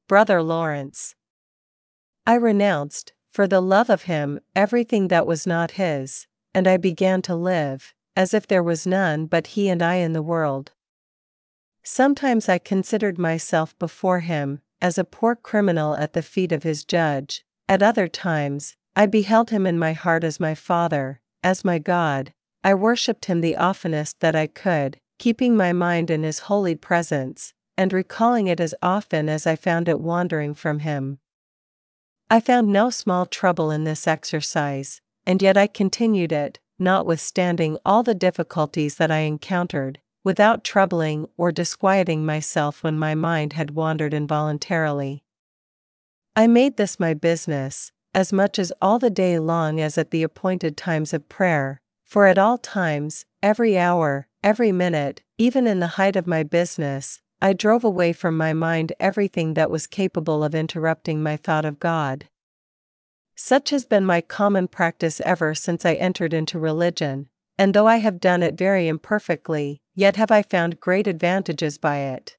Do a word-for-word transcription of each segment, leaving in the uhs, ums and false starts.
Brother Lawrence. I renounced, for the love of him, everything that was not his, and I began to live, as if there was none but he and I in the world. Sometimes I considered myself before him, as a poor criminal at the feet of his judge. At other times, I beheld him in my heart as my Father, as my God. I worshipped him the oftenest that I could, keeping my mind in his holy presence, and recalling it as often as I found it wandering from him. I found no small trouble in this exercise, and yet I continued it, notwithstanding all the difficulties that I encountered, without troubling or disquieting myself when my mind had wandered involuntarily. I made this my business, as much as all the day long as at the appointed times of prayer, for at all times, every hour, every minute, even in the height of my business, I drove away from my mind everything that was capable of interrupting my thought of God. Such has been my common practice ever since I entered into religion, and though I have done it very imperfectly, yet have I found great advantages by it.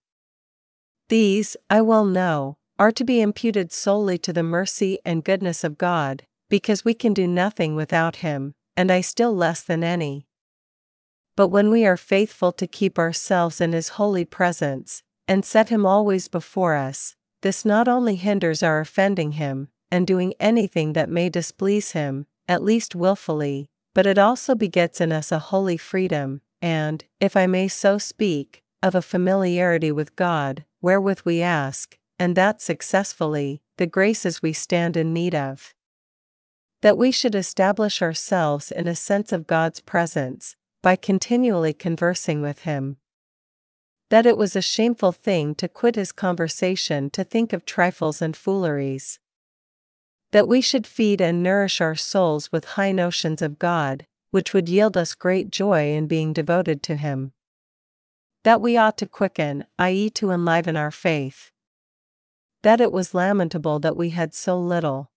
These, I well know, are to be imputed solely to the mercy and goodness of God, because we can do nothing without him, and I still less than any. But when we are faithful to keep ourselves in his holy presence, and set him always before us, this not only hinders our offending him, and doing anything that may displease him, at least wilfully, but it also begets in us a holy freedom, and, if I may so speak, of a familiarity with God, wherewith we ask, and that successfully, the graces we stand in need of. That we should establish ourselves in a sense of God's presence, by continually conversing with him. That it was a shameful thing to quit his conversation to think of trifles and fooleries. That we should feed and nourish our souls with high notions of God, which would yield us great joy in being devoted to him. That we ought to quicken, that is to enliven our faith. That it was lamentable that we had so little.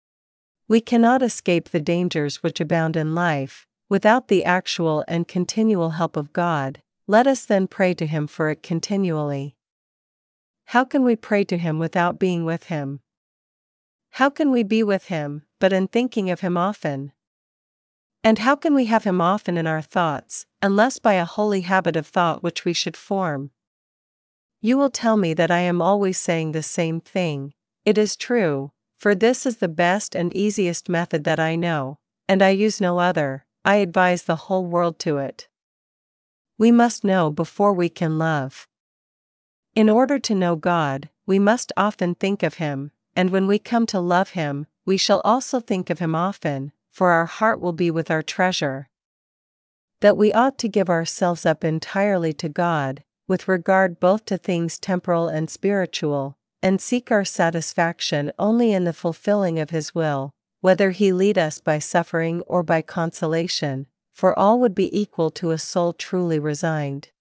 We cannot escape the dangers which abound in life, without the actual and continual help of God. Let us then pray to him for it continually. How can we pray to him without being with him? How can we be with him, but in thinking of him often? And how can we have him often in our thoughts, unless by a holy habit of thought which we should form? You will tell me that I am always saying the same thing. It is true, for this is the best and easiest method that I know, and I use no other. I advise the whole world to it. We must know before we can love. In order to know God, we must often think of him, and when we come to love him, we shall also think of him often, for our heart will be with our treasure. That we ought to give ourselves up entirely to God, with regard both to things temporal and spiritual, and seek our satisfaction only in the fulfilling of his will, whether he lead us by suffering or by consolation, for all would be equal to a soul truly resigned.